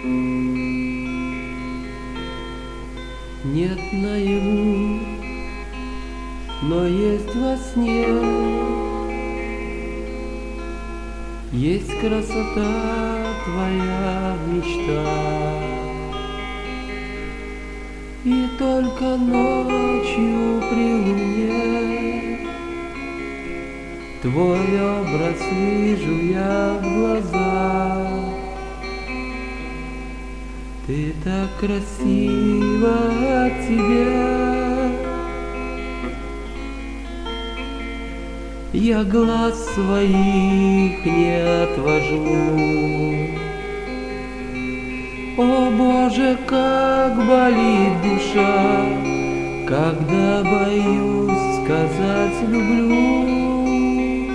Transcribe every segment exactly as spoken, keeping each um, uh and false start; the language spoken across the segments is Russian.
Нет наяву, но есть во сне, есть красота твоя мечта. И только ночью при луне твой образ вижу я в глазах. Ты так красива от тебя, я глаз своих не отвожу. О Боже, как болит душа, когда боюсь сказать люблю.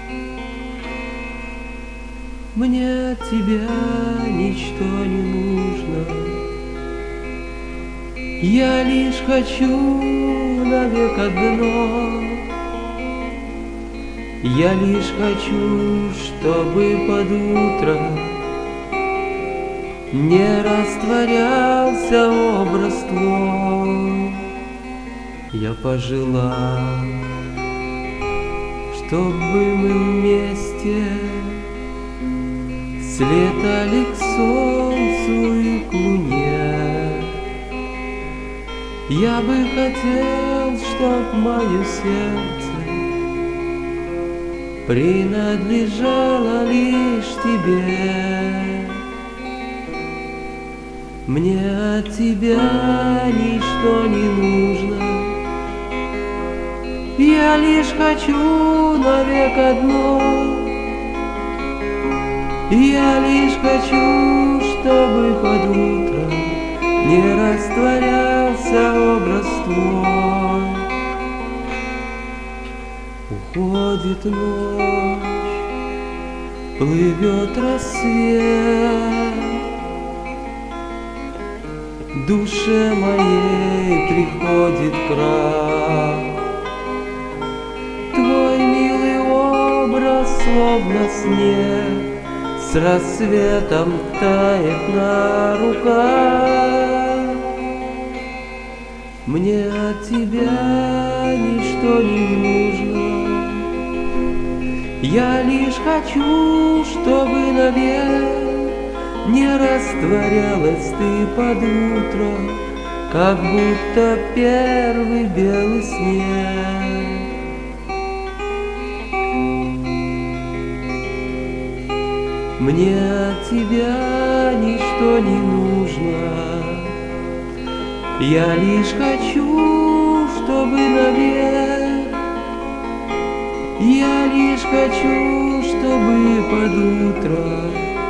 Мне от тебя ничто не нужно, я лишь хочу навек одно. Я лишь хочу, чтобы под утро не растворялся образ твой. Я пожелал, чтобы мы вместе слетали к солнцу и к луне. Я бы хотел, чтоб мое сердце принадлежало лишь тебе. Мне от тебя ничто не нужно, я лишь хочу навек одно. Я лишь хочу, чтобы под утро не растворялся образ твой. Уходит ночь, плывет рассвет, душе моей приходит крах. Твой милый образ, словно снег, с рассветом тает на руках. Мне от тебя ничто не нужно, я лишь хочу, чтобы навек не растворялась ты под утро, как будто первый белый снег. Мне от тебя ничто не нужно, я лишь хочу, чтобы навек. Я лишь хочу, чтобы под утро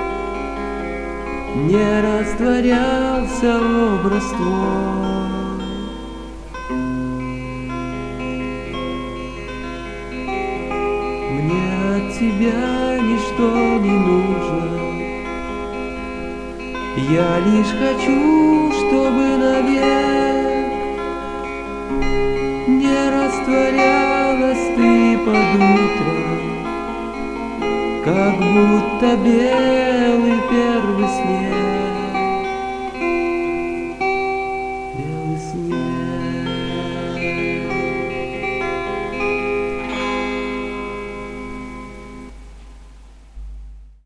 не растворялся образ твой. Мне от тебя ничто не нужно, я лишь хочу, чтобы навек не растворялась ты под утро, как будто белый первый снег.